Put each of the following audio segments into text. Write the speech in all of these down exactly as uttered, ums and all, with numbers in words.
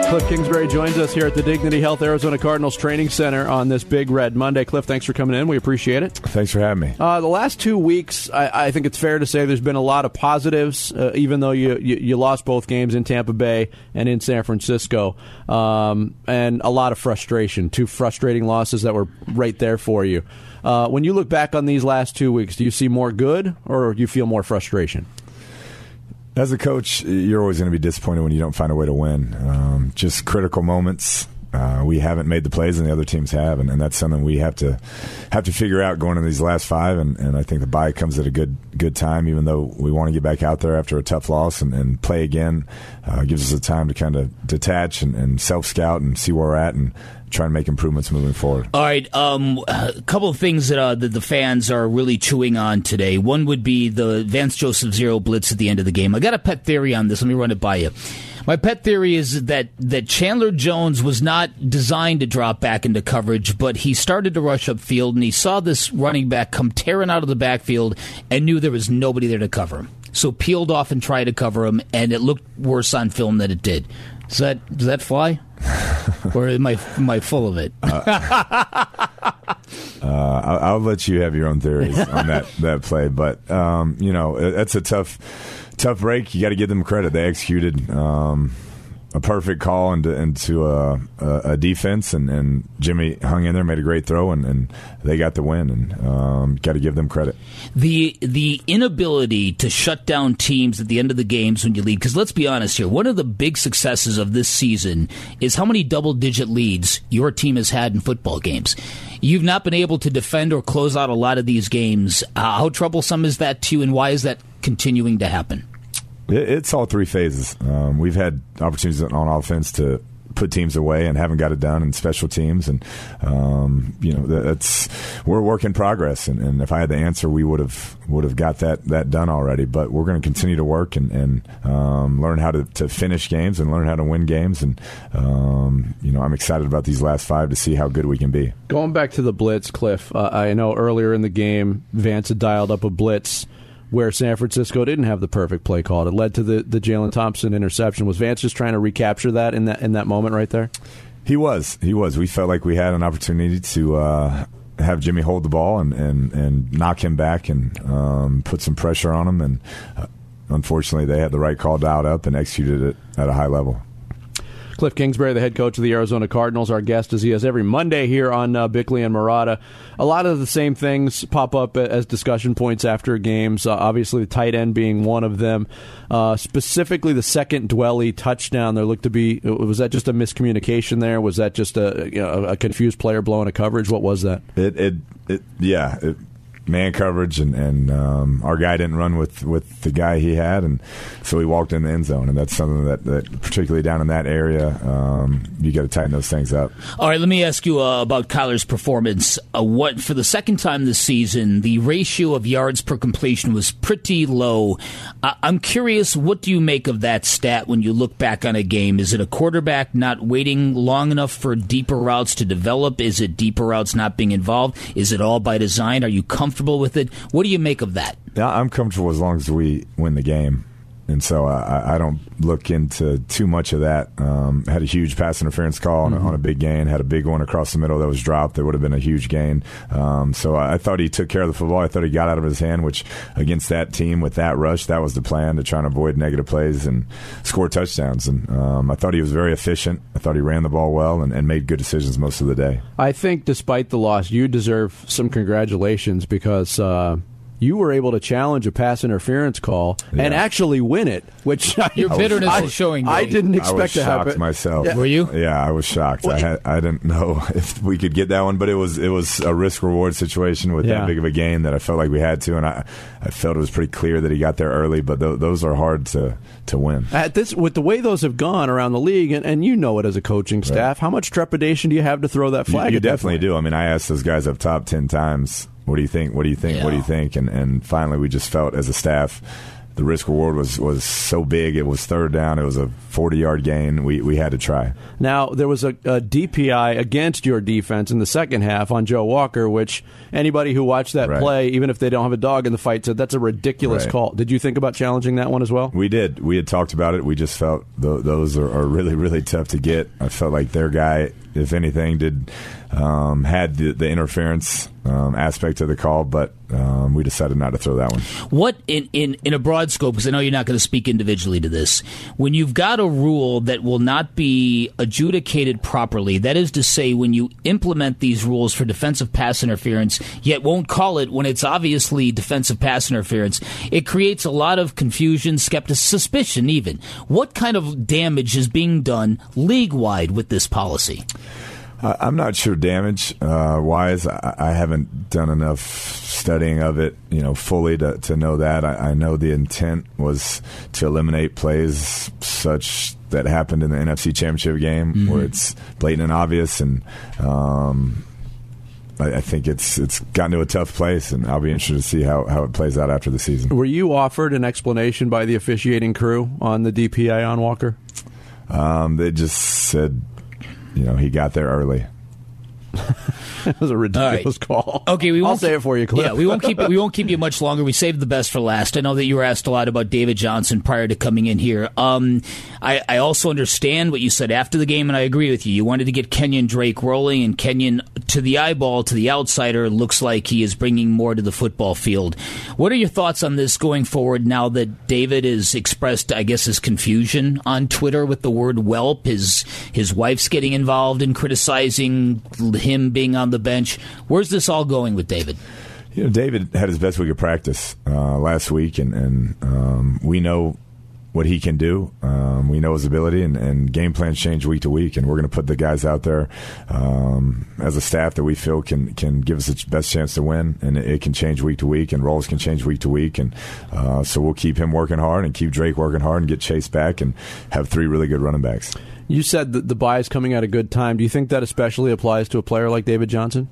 Cliff Kingsbury joins us here at the Dignity Health Arizona Cardinals Training Center on this Big Red Monday. Cliff, thanks for coming in. We appreciate it. Thanks for having me. Uh, the last two weeks, I, I think it's fair to say there's been a lot of positives, uh, even though you, you, you lost both games in Tampa Bay and in San Francisco, um, and a lot of frustration. Two frustrating losses that were right there for you. Uh, when you look back on these last two weeks, do you see more good or do you feel more frustration? As a coach, you're always going to be disappointed when you don't find a way to win. Um, just critical moments. Uh, we haven't made the plays, and the other teams have, and, and that's something we have to have to figure out going into these last five. And, and I think the bye comes at a good good time, even though we want to get back out there after a tough loss and, and play again. Uh, gives us the time to kind of detach and, and self-scout and see where we're at and try and make improvements moving forward. All right, um, a couple of things that, uh, that the fans are really chewing on today. One would be the Vance Joseph zero blitz at the end of the game. I got a pet theory on this. Let me run it by you. My pet theory is that, that Chandler Jones was not designed to drop back into coverage, but he started to rush upfield, and he saw this running back come tearing out of the backfield and knew there was nobody there to cover him. So peeled off and tried to cover him, and it looked worse on film than it did. Does that, does that fly? Or am I, am I full of it? uh, uh, I'll, I'll let you have your own theories on that, that play. But, um, you know, that's a tough tough break. You got to give them credit. They executed um, a perfect call into, into a, a, a defense, and, and Jimmy hung in there, made a great throw, and, and they got the win. And um, got to give them credit. The the inability to shut down teams at the end of the games when you lead, because let's be honest here, one of the big successes of this season is how many double-digit leads your team has had in football games. You've not been able to defend or close out a lot of these games. Uh, how troublesome is that to you, and why is that continuing to happen? It's all three phases. Um, we've had opportunities on offense to put teams away and haven't got it done in special teams, and um, you know that's we're a work in progress. And, and if I had the answer, we would have would have got that, that done already. But we're going to continue to work and, and um, learn how to, to finish games and learn how to win games. And um, you know I'm excited about these last five to see how good we can be. Going back to the blitz, Cliff, uh, I know earlier in the game Vance had dialed up a blitz where San Francisco didn't have the perfect play called. It led to the, the Jalen Thompson interception. Was Vance just trying to recapture that in that in that moment right there? He was. He was. We felt like we had an opportunity to uh, have Jimmy hold the ball and, and, and knock him back and um, put some pressure on him. And uh, unfortunately, they had the right call dialed up and executed it at a high level. Cliff Kingsbury, the head coach of the Arizona Cardinals, our guest as he is every Monday here on uh, Bickley and Murata. A lot of the same things pop up as discussion points after games, uh, obviously the tight end being one of them. Uh, specifically the second Dwelley touchdown, there looked to be, was that just a miscommunication there? Was that just a, you know, a confused player blowing a coverage? What was that? It, it, it yeah, it, man coverage, and, and um, our guy didn't run with, with the guy he had, and so he walked in the end zone, and that's something that, that particularly down in that area, um, you got to tighten those things up. All right, let me ask you uh, about Kyler's performance. Uh, what for the second time this season, the ratio of yards per completion was pretty low. Uh, I'm curious, what do you make of that stat when you look back on a game? Is it a quarterback not waiting long enough for deeper routes to develop? Is it deeper routes not being involved? Is it all by design? Are you comfortable with it? What do you make of that? Yeah, I'm comfortable as long as we win the game. And so I, I don't look into too much of that. Um, had a huge pass interference call mm-hmm. on, a, on a big gain. Had a big one across the middle that was dropped. That would have been a huge gain. Um, so I, I thought he took care of the football. I thought he got out of his hand, which against that team with that rush, that was the plan, to try and avoid negative plays and score touchdowns. And um, I thought he was very efficient. I thought he ran the ball well and, and made good decisions most of the day. I think despite the loss, you deserve some congratulations because uh, – you were able to challenge a pass interference call yeah. and actually win it, which your bitterness I, is showing. I didn't expect I was to shocked happen myself. Yeah. Were you? Yeah, I was shocked. I, had, I didn't know if we could get that one, but it was it was a risk reward situation with yeah. that big of a game that I felt like we had to, and I I felt it was pretty clear that he got there early. But th- those are hard to to win. At this, with the way those have gone around the league, and, and you know it as a coaching staff, right. How much trepidation do you have to throw that flag? You, you at definitely do. I mean, I asked those guys up top ten times. What do you think? What do you think? Yeah. What do you think? And and finally, we just felt as a staff the risk reward was, was so big. It was third down. It was a forty-yard gain. We we had to try. Now, there was a, a D P I against your defense in the second half on Joe Walker, which anybody who watched that right. play, even if they don't have a dog in the fight, said that's a ridiculous right. call. Did you think about challenging that one as well? We did. We had talked about it. We just felt th- those are, are really, really tough to get. I felt like their guy, if anything, did um, had the, the interference um, aspect of the call, but um, we decided not to throw that one. What, in, in, in a broad scope, because I know you're not going to speak individually to this, when you've got a rule that will not be adjudicated properly, that is to say, when you implement these rules for defensive pass interference, yet won't call it when it's obviously defensive pass interference, it creates a lot of confusion, skepticism, suspicion even. What kind of damage is being done league-wide with this policy? Uh, I'm not sure damage-wise. Uh, I, I haven't done enough studying of it, you know, fully to, to know that. I, I know the intent was to eliminate plays such that happened in the N F C Championship game, mm-hmm. where it's blatant and obvious, and um, I, I think it's it's gotten to a tough place, and I'll be interested to see how, how it plays out after the season. Were you offered an explanation by the officiating crew on the D P I on Walker? Um, they just said, you know, he got there early. It was a ridiculous right. call. Okay, we won't I'll say it for you, Cliff. Yeah, we won't keep we won't keep you much longer. We saved the best for last. I know that you were asked a lot about David Johnson prior to coming in here. Um, I, I also understand what you said after the game, and I agree with you. You wanted to get Kenyon Drake rolling, and Kenyon, to the eyeball, to the outsider, looks like he is bringing more to the football field. What are your thoughts on this going forward now that David has expressed, I guess, his confusion on Twitter with the word whelp? His, his wife's getting involved in criticizing him being on the bench. Where's this all going with David? You know, David had his best week of practice uh, last week, and, and um, we know what he can do. Um, we know his ability, and, and game plans change week to week, and we're going to put the guys out there um, as a staff that we feel can can give us the best chance to win, and it, it can change week to week, and roles can change week to week, and uh, so we'll keep him working hard and keep Drake working hard and get Chase back and have three really good running backs. You said that the bye is coming at a good time. Do you think that especially applies to a player like David Johnson?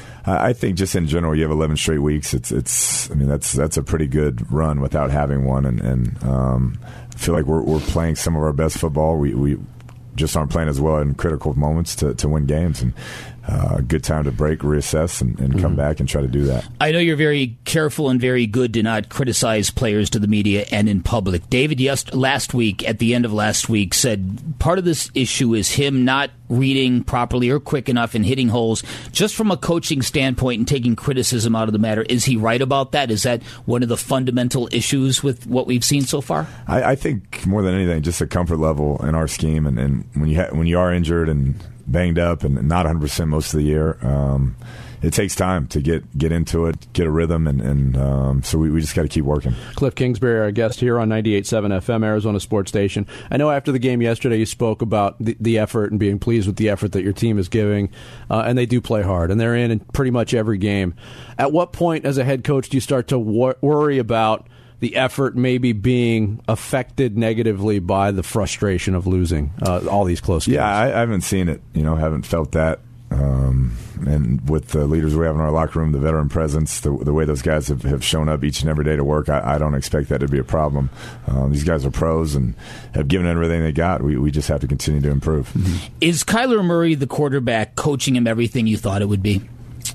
I think just in general, you have eleven straight weeks. It's, it's. I mean, that's that's a pretty good run without having one, and, and um, I feel like we're we're playing some of our best football. We we just aren't playing as well in critical moments to, to win games, and uh, a good time to break, reassess, and, and come mm-hmm. back and try to do that. I know you're very careful and very good to not criticize players to the media and in public. David, yes, last week, at the end of last week, said part of this issue is him not reading properly or quick enough and hitting holes. Just from a coaching standpoint and taking criticism out of the matter, is he right about that? Is that one of the fundamental issues with what we've seen so far? I, I think more than anything, just a comfort level in our scheme, and, and when you ha- when you are injured and banged up and not one hundred percent most of the year, um, it takes time to get, get into it, get a rhythm, and, and um, so we, we just got to keep working. Cliff Kingsbury, our guest here on ninety-eight point seven F M, Arizona Sports Station. I know after the game yesterday you spoke about the, the effort and being pleased with the effort that your team is giving, uh, and they do play hard, and they're in, in pretty much every game. At what point as a head coach do you start to wor- worry about the effort maybe being affected negatively by the frustration of losing uh, all these close games? Yeah, I, I haven't seen it, you know, haven't felt that. Um, and with the leaders we have in our locker room, the veteran presence, the, the way those guys have, have shown up each and every day to work, I, I don't expect that to be a problem. Um, these guys are pros and have given everything they got. We, we just have to continue to improve. Mm-hmm. Is Kyler Murray, the quarterback, coaching him everything you thought it would be?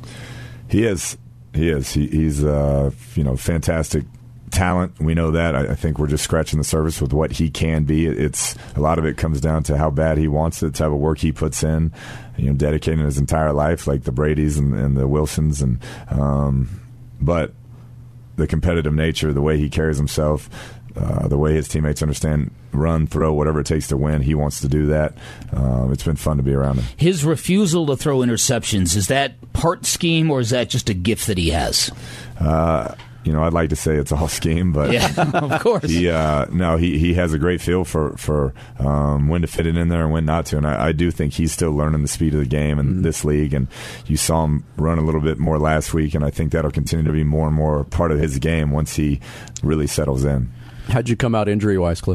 He is. He is. He, he's, uh, you know, fantastic talent. We know that. I, I think we're just scratching the surface with what he can be. It's a lot of it comes down to how bad he wants it, the type of work he puts in, you know, dedicating his entire life, like the Bradys and, and the Wilsons, and um, but the competitive nature, the way he carries himself, uh, the way his teammates understand run, throw, whatever it takes to win, he wants to do that. Uh, it's been fun to be around him. His refusal to throw interceptions, is that part scheme or is that just a gift that he has? Uh, You know, I'd like to say it's all scheme, but yeah, of course. he uh, no, he, he has a great feel for for um, when to fit it in there and when not to, and I, I do think he's still learning the speed of the game in mm-hmm. this league. And you saw him run a little bit more last week, and I think that'll continue to be more and more part of his game once he really settles in. How'd you come out injury wise, Cliff?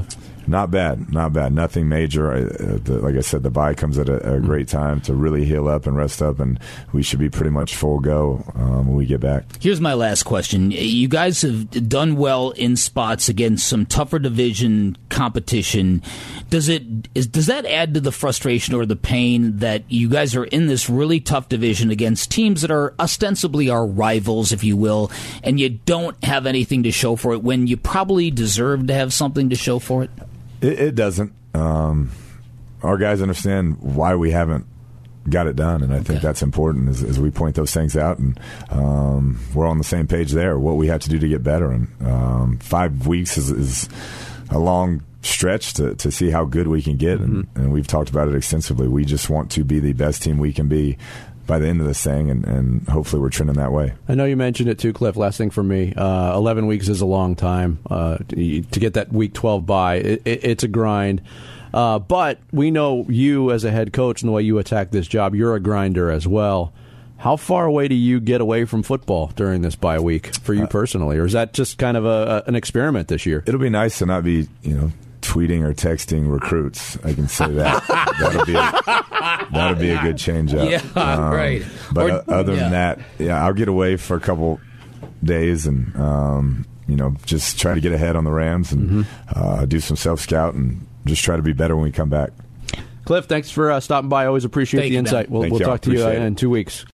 Not bad, not bad. Nothing major. Uh, the, like I said, the bye comes at a, a great time to really heal up and rest up, and we should be pretty much full go um, when we get back. Here's my last question. You guys have done well in spots against some tougher division competition. Does it is, does that add to the frustration or the pain that you guys are in this really tough division against teams that are ostensibly our rivals, if you will, and you don't have anything to show for it when you probably deserve to have something to show for it? It, it doesn't. Um, our guys understand why we haven't got it done, and I okay. think that's important as, as we point those things out, and um, we're on the same page there, what we have to do to get better. And um, five weeks is, is a long stretch to, to see how good we can get, and, mm-hmm. and we've talked about it extensively. We just want to be the best team we can be by the end of this thing, and, and hopefully we're trending that way. I know you mentioned it too, Cliff. Last thing for me, uh, eleven weeks is a long time. Uh, to, to get that week twelve bye, it, it, it's a grind. Uh, but we know you as a head coach and the way you attack this job, you're a grinder as well. How far away do you get away from football during this bye week for you personally? Or is that just kind of a, a, an experiment this year? It'll be nice to not be, you know, tweeting or texting recruits. I can say that. that'll be a, that'll be a good change up. Yeah, um, right. But or, uh, other yeah. than that, yeah, I'll get away for a couple days and um, you know, just try to get ahead on the Rams and mm-hmm. uh, do some self scout and just try to be better when we come back. Cliff, thanks for uh, stopping by. I always appreciate Thank the you, insight. Ben. We'll, we'll talk to you uh, in two weeks.